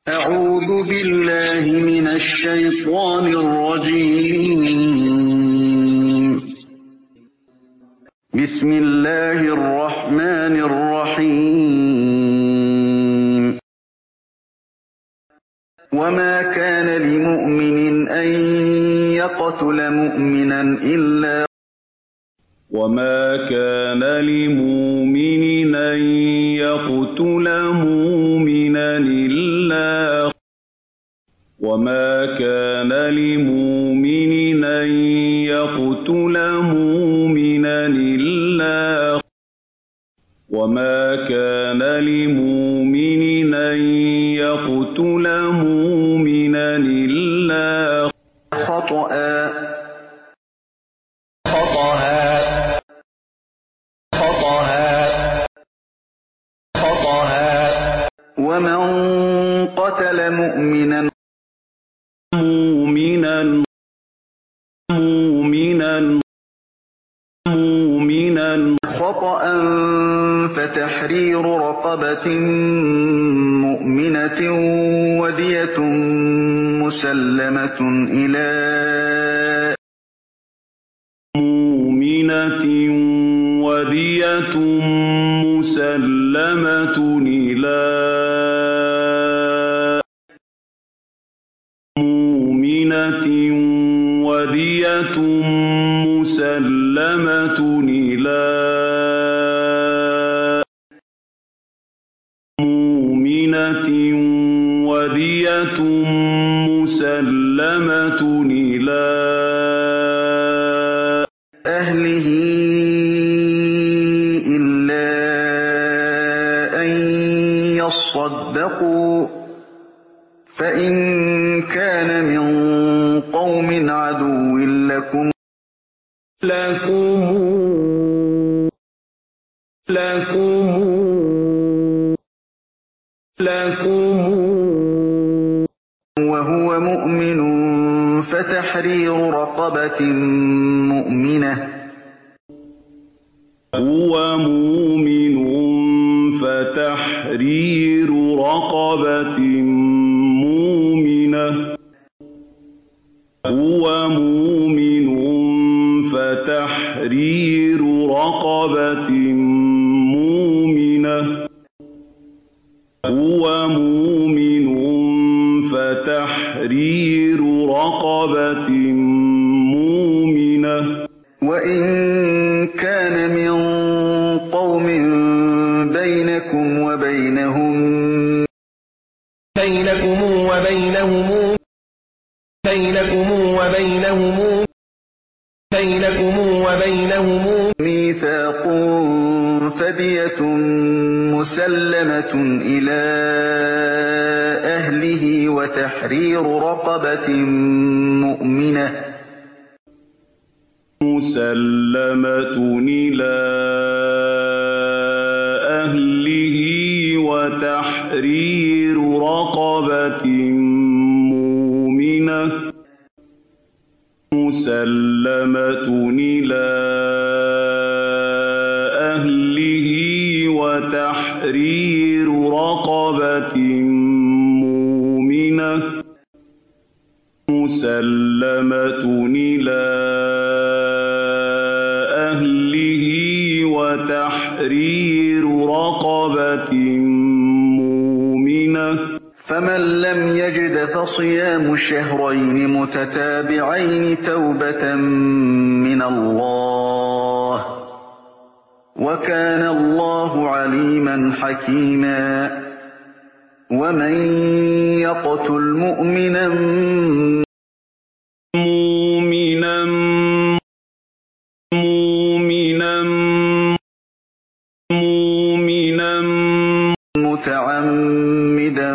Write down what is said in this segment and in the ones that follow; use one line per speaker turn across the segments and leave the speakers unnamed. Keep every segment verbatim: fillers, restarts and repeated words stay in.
أعوذ بالله من الشيطان الرجيم. بسم الله الرحمن الرحيم. وما كان لمؤمن أن يقتل مؤمنا إلا
وما كان لمؤمن أن يقتل مؤمنا إلا وما كان لمؤمن أن يقتل مؤمنا إلا وما كان لمؤمن أن يقتل مؤمنا إلا
خطأ
خطأ
ومن قتل مؤمنا
مؤمنا مؤمنا مؤمنا
خطأ فتحرير رقبة مؤمنة ودية مسلمة إلى
مؤمنة ودية مسلمة إلى مؤمنة ودية مسلمة إلى مؤمنة ودية مسلمة إلى
أهله إلا أن يصدقوا فإن كان من قوم عدو لكم
لكم لكم لكم
وهو مؤمن فتحرير رقبة مؤمنة
هو مؤمن فتحرير رقبة مؤمنة هو مؤمن فتحرير رقبة مؤمنة هو مؤمن فتحرير رقبة مؤمنة
وإن كان من قوم بينكم وبينهم
بينكم وبينهم بينكم وبينهم بينكم وبينهم
ميثاق فدية مسلمة إلى أهله وتحرير رقبة مؤمنة
مسلمة إلى أهله وتحرير رقبة مؤمنة مسلمة إلى أهله وتحرير رقبة مؤمنة مسلمة إلى أهله وتحرير رقبة مؤمنة
فمن لم يجد فصيام شهرين متتابعين توبة من الله وكان الله عليما حكيما ومن يقتل مؤمنا
مؤمنا مؤمنا مؤمنا
متعمدا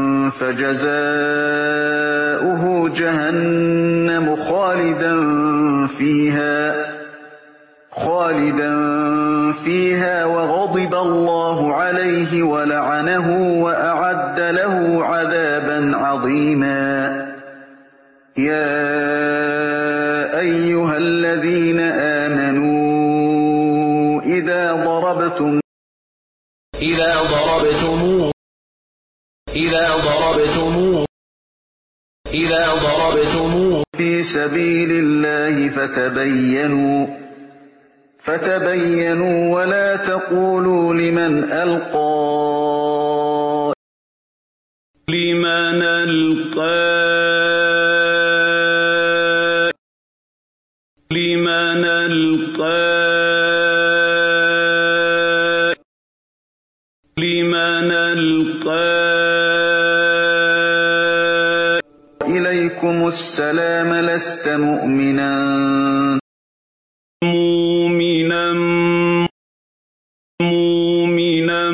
فجزاؤه جهنم خالدا فيها خالدا فيها وغضب الله عليه ولعنه وأعد له عذابا عظيما يا أيها الذين آمنوا إذا ضربتم
إذا ضربتم إذا ضربتم إذا ضربتم
في سبيل الله فتبينوا فتبينوا ولا تقولوا لمن ألقى
لمن ألقى لمن ألقى لمن ألقى
إليكم السلام لست مؤمنا
مؤمنا مؤمنا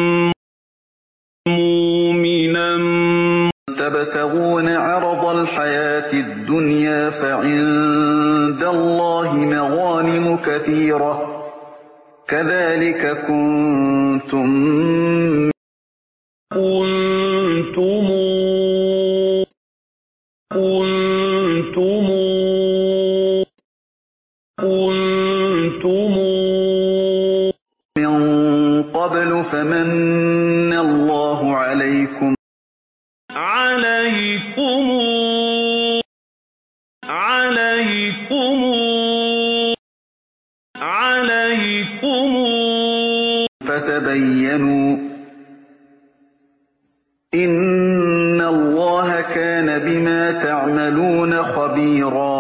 مؤمنا
تبتغون عرض الحياة الدنيا فعند الله مغانم كثيرة كذلك كنتم
كنتم كنتم كنتم
من قبل فمن الله عليكم
عليكم عليكم عليكم
فتبينوا إن الله كان بما تعملون خبيرا